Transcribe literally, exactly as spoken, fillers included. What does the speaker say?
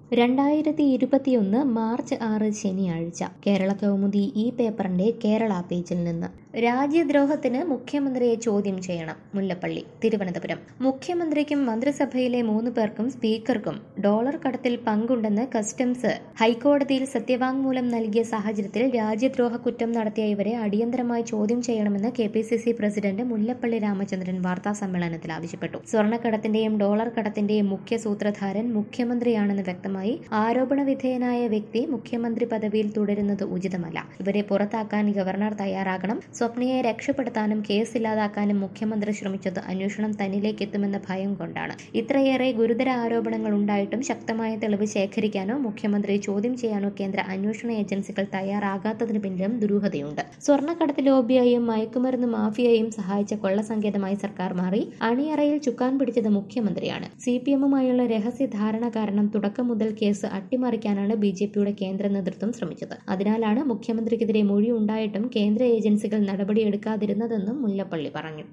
രണ്ടായിരത്തി ഇരുപത്തിയൊന്ന് മാർച്ച് ആറ് ശനിയാഴ്ച കേരള കൗമുദി ഈ പേപ്പറിന്റെ കേരള പേജിൽ നിന്ന് രാജ്യദ്രോഹത്തിന് മുഖ്യമന്ത്രിയെ ചോദ്യം ചെയ്യണം. മുല്ലപ്പള്ളി, തിരുവനന്തപുരം. മുഖ്യമന്ത്രിക്കും മന്ത്രിസഭയിലെ മൂന്ന് പേർക്കും സ്പീക്കർക്കും ഡോളർ കടത്തിൽ പങ്കുണ്ടെന്ന് കസ്റ്റംസ് ഹൈക്കോടതിയിൽ സത്യവാങ്മൂലം നൽകിയ സാഹചര്യത്തിൽ രാജ്യദ്രോഹ കുറ്റം നടത്തിയ ഇവരെ അടിയന്തരമായി ചോദ്യം ചെയ്യണമെന്ന് K P C C president Mullappally Ramachandran വാർത്താ സമ്മേളനത്തിൽ ആവശ്യപ്പെട്ടു. സ്വർണ്ണക്കടത്തിന്റെയും ഡോളർ കടത്തിന്റെയും മുഖ്യ സൂത്രധാരൻ മുഖ്യമന്ത്രിയാണെന്ന് വ്യക്തമായി ആരോപണ വിധേയനായ വ്യക്തി മുഖ്യമന്ത്രി പദവിയിൽ തുടരുന്നത് ഉചിതമല്ല. ഇവരെ പുറത്താക്കാൻ ഗവർണർ തയ്യാറാകണം. സ്വപ്നയെ രക്ഷപ്പെടുത്താനും കേസ് ഇല്ലാതാക്കാനും മുഖ്യമന്ത്രി ശ്രമിച്ചത് അന്വേഷണം തന്നിലേക്ക് എത്തുമെന്ന ഭയം കൊണ്ടാണ്. ഇത്രയേറെ ഗുരുതര ആരോപണങ്ങൾ ഉണ്ടായിട്ടും ശക്തമായ തെളിവ് ശേഖരിക്കാനോ മുഖ്യമന്ത്രിയെ ചോദ്യം ചെയ്യാനോ കേന്ദ്ര അന്വേഷണ ഏജൻസികൾ തയ്യാറാകാത്തതിന് പിന്നിലും ദുരൂഹതയുണ്ട്. സ്വർണ്ണക്കടത്ത് ലോബിയെയും മയക്കുമരുന്ന് മാഫിയയെയും സഹായിച്ച കൊള്ളസങ്കേതമായി സർക്കാർ മാറി. അണിയറയിൽ ചുക്കാൻ പിടിച്ചത് മുഖ്യമന്ത്രിയാണ്. സി പി എമ്മുമായുള്ള രഹസ്യ ധാരണ കാരണം തുടക്കം മുതൽ കേസ് അട്ടിമറിക്കാനാണ് ബി ജെ പിയുടെ കേന്ദ്ര നേതൃത്വം ശ്രമിച്ചത്. അതിനാലാണ് മുഖ്യമന്ത്രിക്കെതിരെ മൊഴി ഉണ്ടായിട്ടും കേന്ദ്ര ഏജൻസികൾ നടപടിയെടുക്കാതിരുന്നതെന്നും മുല്ലപ്പള്ളി പറഞ്ഞു.